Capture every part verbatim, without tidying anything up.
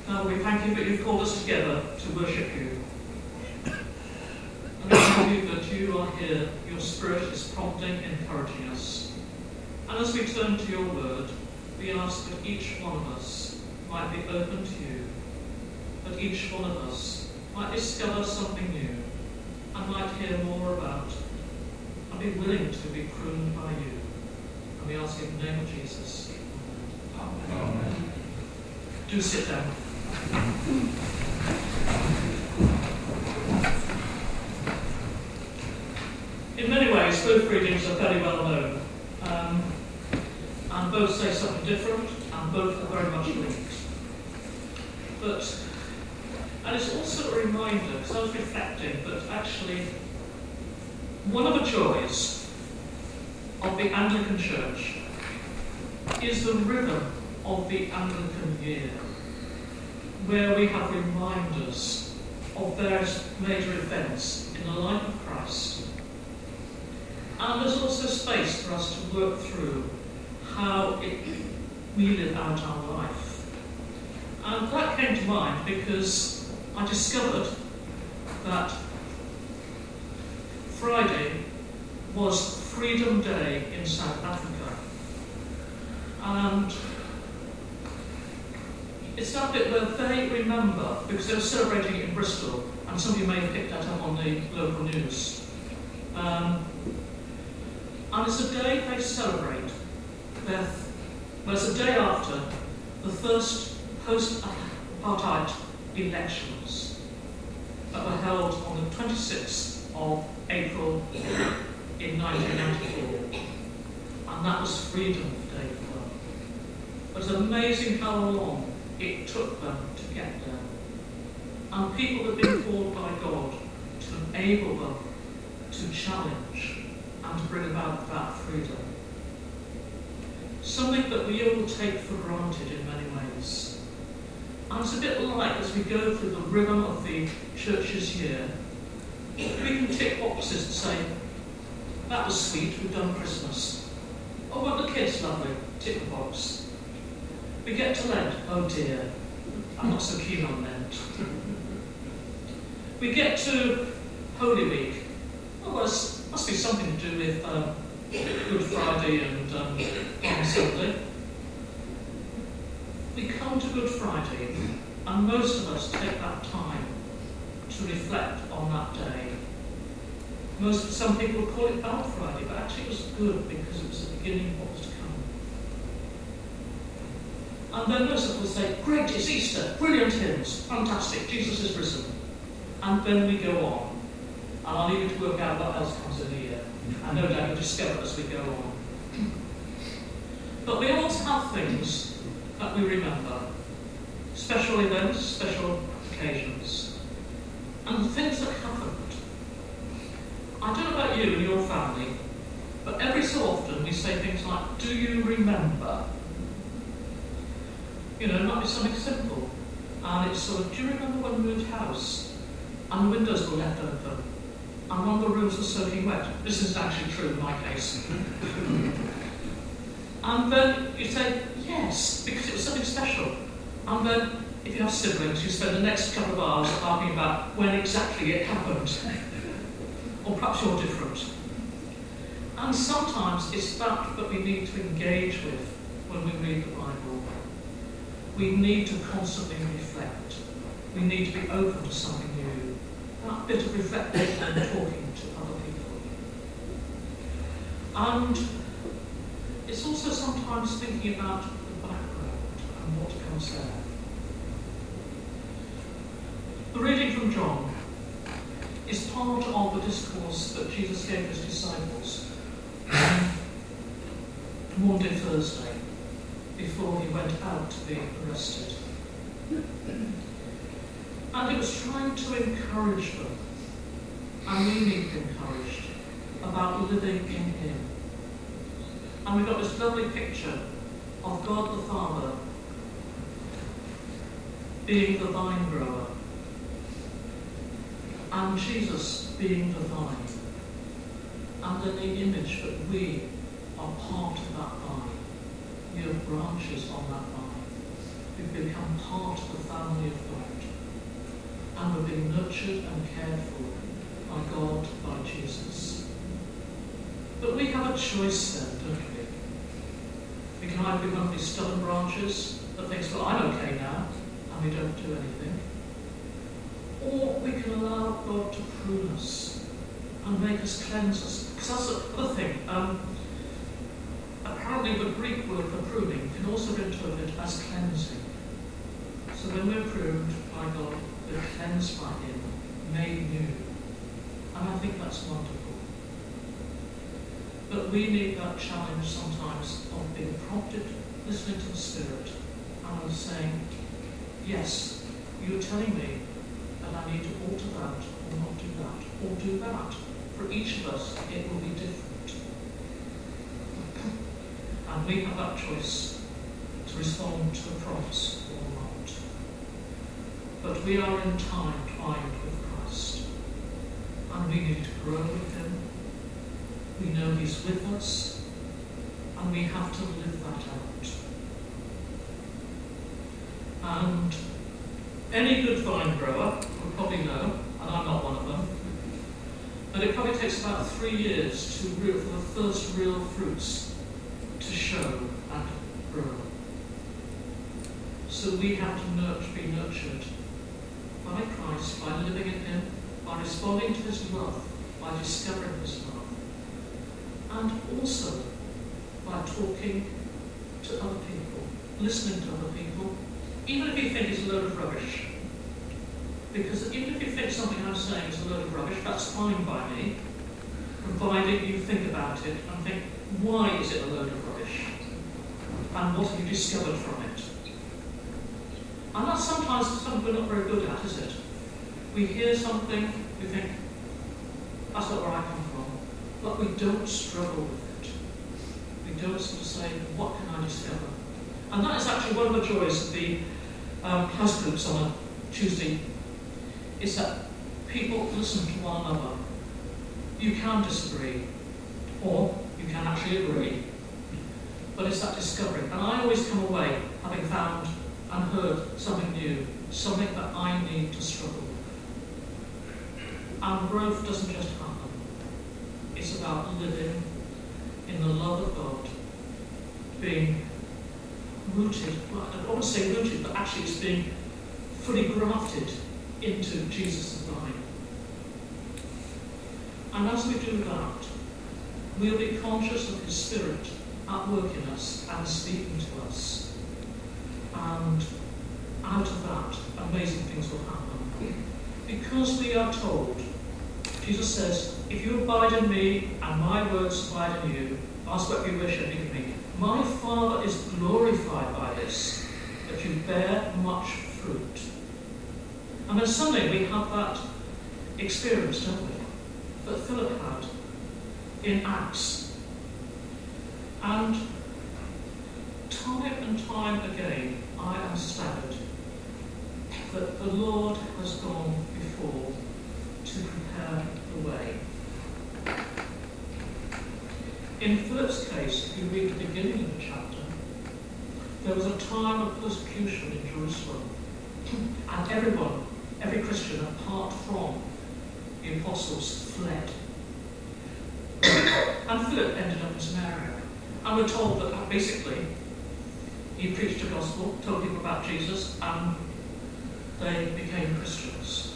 Father, we thank you that you've called us together to worship you. And we thank you that you are here, your Spirit is prompting, encouraging us. And as we turn to your word, we ask that each one of us might be open to you, that each one of us might discover something new and might hear more about and be willing to be pruned by you. And we ask in the name of Jesus. Amen. Amen. Do sit down. In many ways, both readings are very well known. Um, and both say something different, and both are very much linked. But, and it's also a reminder, because I was reflecting, that actually one of the joys of the Anglican Church is the rhythm of the Anglican year, where we have reminders of various major events in the life of Christ. And there's also space for us to work through how it, we live out our life. And that came to mind because I discovered that Friday was Freedom Day in South Africa. And it's that bit where they remember, because they were celebrating it in Bristol, and some of you may have picked that up on the local news. Um, and it's a day they celebrate their, well, it's a day after the first post-apartheid elections that were held on the twenty-sixth of April in nineteen ninety-four. And that was Freedom Day for them. But it's amazing how long it took them to get there. And people have been called by God to enable them to challenge and to bring about that freedom. Something that we all take for granted in many ways. And it's a bit like, as we go through the rhythm of the church's year, we can tick boxes and say, that was sweet, we've done Christmas. Oh, weren't the kids lovely? Tick the box. We get to Lent. Oh dear, I'm not so keen on Lent. We get to Holy Week. Oh, well, it must be something to do with um, Good Friday and um, Palm Sunday. We come to Good Friday, and most of us take that time to reflect on that day. Most, some people call it Bad Friday, but actually it was good because it was the beginning of what was to come. And then most of us say, great, it's Easter, brilliant hymns, fantastic, Jesus is risen. And then we go on. And I'll leave you to work out what else comes in the year. And no doubt you'll discover as we go on. But we also have things that we remember. Special events, special occasions. And the things that happened. I don't know about you and your family, but every so often we say things like, do you remember? You know, it might be something simple. And it's sort of, do you remember when we moved house and the windows were left open and one of the rooms was soaking wet? This is actually true in my case. And then you say, yes, because it was something special. And then, if you have siblings, you spend the next couple of hours arguing about when exactly it happened. Or perhaps you're different. And sometimes it's that that we need to engage with when we read the Bible. We need to constantly reflect. We need to be open to something new. That bit of reflecting and talking to other people. And it's also sometimes thinking about the background and what comes there. The reading from John is part of the discourse that Jesus gave his disciples on Maundy Thursday before he went out to be arrested. And it was trying to encourage them, and we need to be encouraged, about living in him. And we've got this lovely picture of God the Father being the vine grower, and Jesus being the vine, and then the image that we are part of that vine. We are branches on that vine. We've become part of the family and we're being nurtured and cared for by God, by Jesus. But we have a choice then, don't we? We can either be one of these stubborn branches that thinks, well, I'm okay now, and we don't do anything. Or we can allow God to prune us and make us, cleanse us. Because that's the other thing. Um, apparently the Greek word for pruning can also be interpreted as cleansing. So when we're pruned by God, we're cleansed by him, made new. And I think that's wonderful. But we need that challenge sometimes of being prompted, listening to the Spirit, and saying, yes, you're telling me that I need to alter that, or not do that, or do that. For each of us, it will be different. And we have that choice to respond to the promise or not. But we are in time twined with Christ. And we need to grow with him. We know he's with us. And we have to live that out. And any good vine grower will probably know, and I'm not one of them, that it probably takes about three years to real, for the first real fruits to show and grow. So we have to nurture, be nurtured by Christ, by living in him, by responding to his love, by discovering his love, and also by talking to other people, listening to other people, even if you think it's a load of rubbish. Because even if you think something I'm saying is a load of rubbish, that's fine by me, provided you think about it and think, why is it a load of rubbish? And what have you discovered from it? And that's sometimes something we're not very good at, is it? We hear something, we think, that's not where I come from, but we don't struggle with it. We don't sort of say, what can I discover? And that is actually one of the joys of the um, house groups on a Tuesday, is that people listen to one another. You can disagree, or you can actually agree, but it's that discovery. And I always come away having found and heard something new, something that I need to struggle with. And growth doesn't just happen. It's about living in the love of God, being rooted, well, I don't want to say rooted, but actually it's being fully grafted into Jesus' vine. And as we do that, we'll be conscious of his Spirit at work in us and speaking to us. And out of that, amazing things will happen. Because we are told, Jesus says, if you abide in me and my words abide in you, ask what you wish and give me. My Father is glorified by this, that you bear much fruit. And then suddenly we have that experience, don't we, that Philip had in Acts. And time and time again, I am staggered that the Lord has gone before to prepare the way. In Philip's case, if you read the beginning of the chapter, there was a time of persecution in Jerusalem, and everyone, every Christian apart from the apostles, fled. And Philip ended up in Samaria. And we're told that basically he preached the gospel, told people about Jesus, and they became Christians.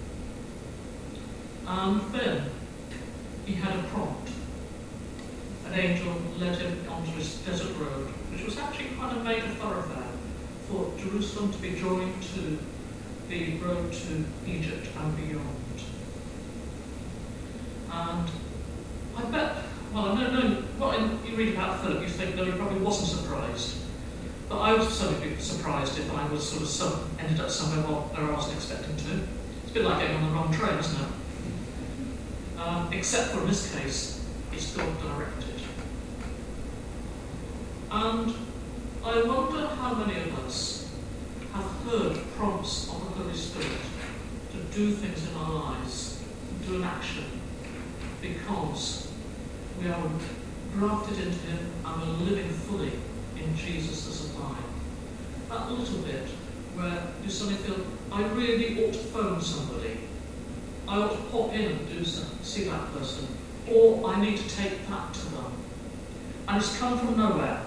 And then he had a prompt. An angel led him onto his desert road, which was actually quite a major thoroughfare for Jerusalem to be joined to the road to Egypt and beyond. And I bet, well, I know, no, what you read about Philip, you think, no, he probably wasn't surprised. But I would certainly be surprised if I was sort of some, ended up somewhere where I wasn't expecting to. It's a bit like getting on the wrong train, isn't it? Um, except for in this case, it's God directed. And I wonder how many of us have heard prompts of the Holy Spirit to do things in our lives, to do an action, because we are grafted into him and we're living fully in Jesus as a vine. That little bit where you suddenly feel, I really ought to phone somebody. I ought to pop in and do something, see that person. Or I need to take that to them. And it's come from nowhere.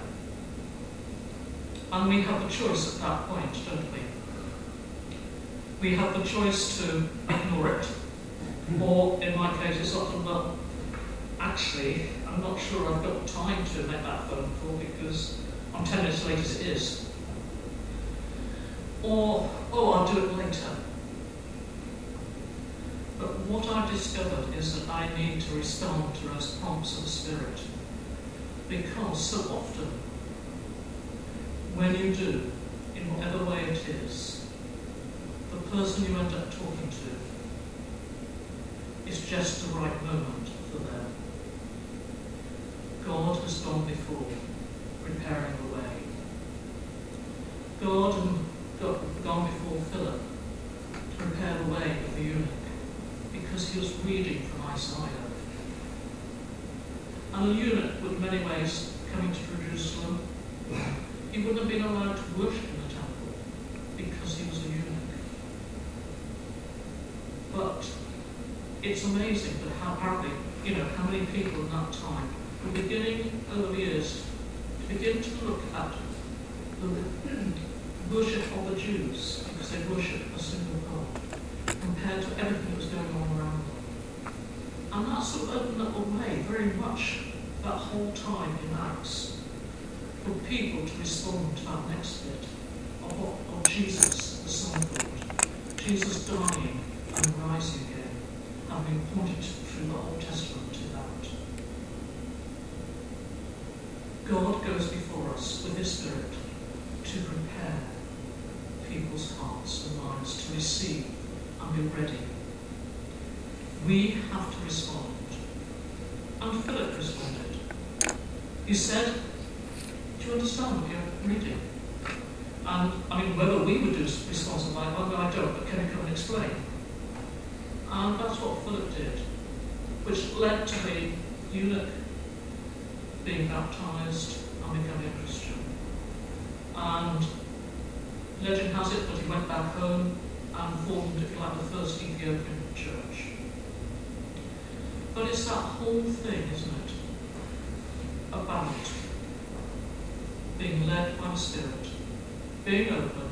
And we have the choice at that point, don't we? We have the choice to ignore it. Or, in my case, it's often, well, actually, I'm not sure I've got time to make that phone call because I'm ten minutes late as it is. Or, oh, I'll do it later. But what I've discovered is that I need to respond to those prompts of the Spirit. Because so often, when you do, in whatever way it is, the person you end up talking to is just the right moment for them. God has gone before, preparing the way. God had gone before Philip to prepare the way of the eunuch, because he was reading from Isaiah. And the eunuch, in many ways, coming to Jerusalem, he wouldn't have been allowed to worship in the temple because he was a eunuch. But it's amazing that how apparently, you know, how many people in that time were beginning over the years to begin to look at the worship of the Jews, because they worship a single God, compared to everything that was going on around them. And that sort of opened up a way very much that whole time in Acts for people to respond to that next bit of, of Jesus, the Son of God. Jesus dying and rising again, and being pointed through the Old Testament to that. God goes before us with His Spirit to prepare people's hearts and minds to receive and be ready. We have to respond. And Philip responded. He said, do you understand what you're reading? And, I mean, whether we would do respond to that, well, I don't, but can you come and explain? And that's what Philip did, which led to the eunuch being baptized and becoming a Christian. And legend has it that he went back home and formed, if you like, the first Ethiopian church. But it's that whole thing, isn't it, about being led by the Spirit, being open,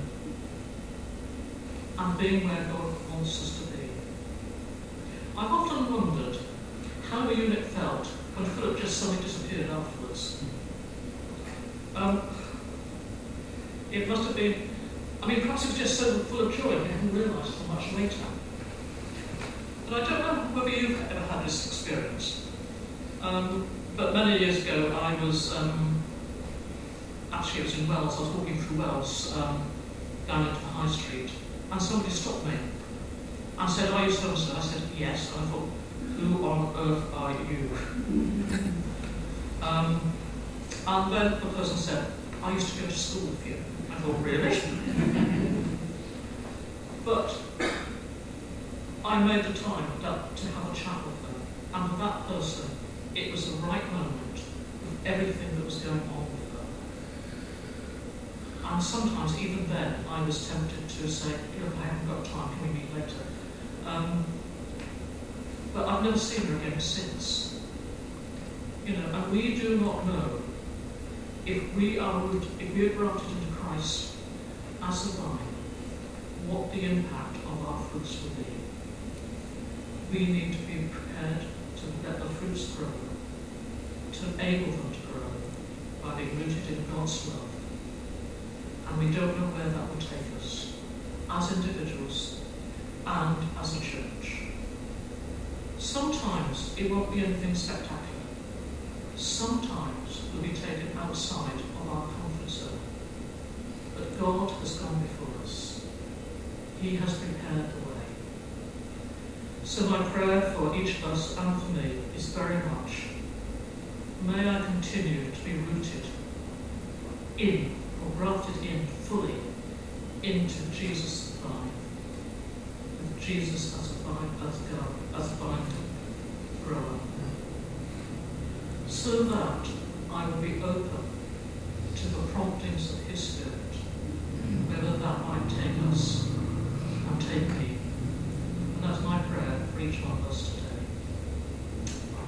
and being where God wants us to be. I've often wondered how the eunuch felt when Philip just suddenly disappeared afterwards. Um, it must have been, I mean, perhaps he was just so full of joy he hadn't realised until much later. But I don't know whether you've ever had this experience. Um, but many years ago, I was, um, actually it was in Wells, I was walking through Wells, um, down into the High Street, and somebody stopped me and said, are you so-and-so? I said, yes. And I thought, who on earth are you? um, and then the person said, I used to go to school with you. I thought, really? But I made the time that, to have a chat with them. And for that person, it was the right moment with everything that was going on with them. And sometimes, even then, I was tempted to say, look, I haven't got time, can we meet later? Um, but I've never seen her again since. You know, and we do not know if we are if we are grafted into Christ as a vine, what the impact of our fruits will be. We need to be prepared to let the fruits grow, to enable them to grow by being rooted in God's love. And we don't know where that will take us, as individuals and as a church. Sometimes it won't be anything spectacular. Sometimes we'll be taken outside of our comfort zone. But God has gone before us. He has prepared the way. So my prayer for each of us and for me is very much, may I continue to be rooted in, or grafted in fully, into Jesus the vine, with Jesus as a vine, as God, as a vine grower, so that I will be open to the promptings of His Spirit, whether that might take us and take me